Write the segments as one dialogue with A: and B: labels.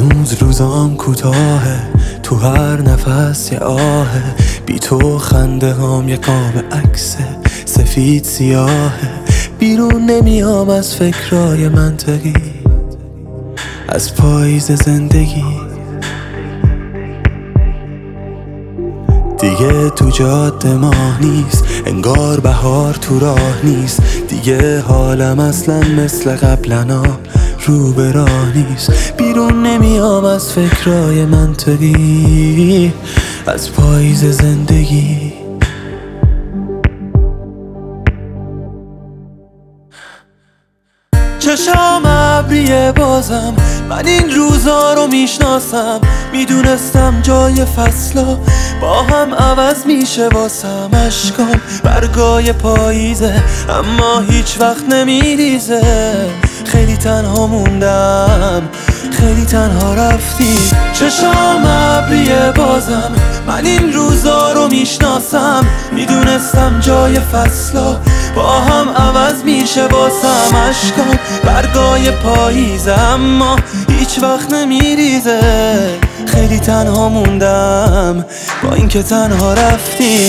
A: هنوز روزام کوتاهه، تو هر نفس یه آهه، بی تو خنده هام یه قاب عکس سفید سیاهه. بیرون نمیام از فکرای منطقی، از پاییز زندگی. دیگه تو جاده ماه نیست، انگار بهار تو راه نیست. دیگه حالم اصلا مثل قبلنا رو به راه نیست. بیرون نمیام از فکرای منطقی، از پاییز زندگی. چشام ابریه بازم، من این روزا رو میشناسم. میدونستم جای فصلا با هم عوض میشه واسم. اشکام برگای پاییزه اما هیچ وقت نمیریزه. خیلی تنها موندم، خیلی تنها رفتی. چشام ابریه بازم، من این روزا رو میشناسم. میدونستم جای فصلا با هم عوض میشه واسم. اشکام برگای پاییزه اما هیچ وقت نمیریزه. خیلی تنها موندم با اینکه تنها رفتی.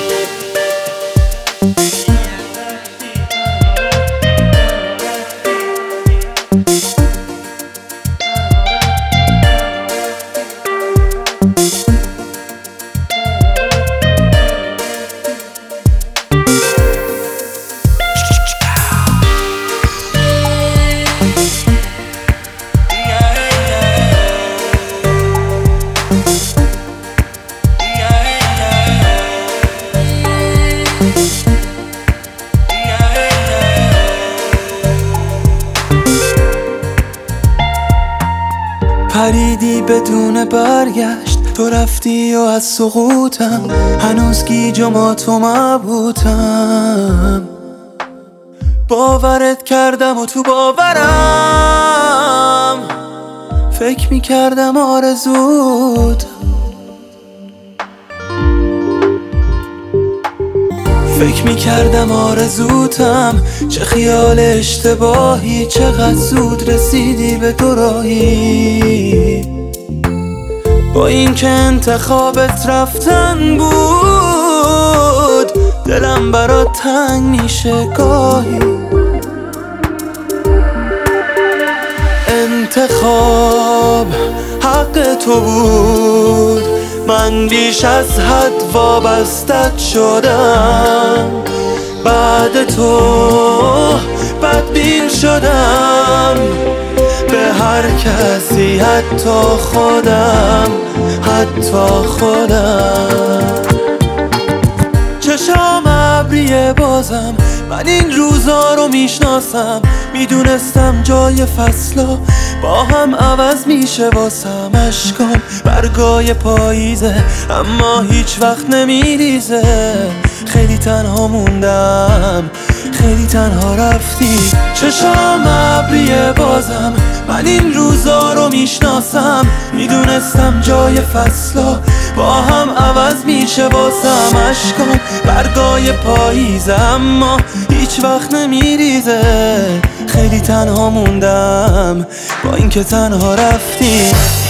A: پریدی بدون برگشت، تو رفتی و از سقوطم هنوز گیج و ماتم مبهوتم. باورت کردم و تو باورم فکر میکردم آرزوت. فکر میکردم آرزوتم، چه خیال اشتباهی. چقدر زود رسیدی به دوراهی. با این که انتخابت رفتن بود، دلم برات تنگ میشه گاهی. انتخاب حق تو بود، من بیش از حد وابستت شدم. بعد تو بدبین شدم به هر کسی، حتی خودم، حتی خودم. چشام ابریه بازم، من این روزا رو میشناسم. میدونستم جای فصلا با هم عوض میشه واسم. اشکام برگای پاییزه اما هیچ وقت نمیریزه. خیلی تنها موندم، خیلی تنها رفتی. چشام ابریه بازم، من این روزا رو میشناسم. میدونستم جای فصلا با هم عوض میشه واسم. اشکام برگای پاییزه اما هیچ وقت نمیریزه. خیلی تنها موندم با اینکه تنها رفتی.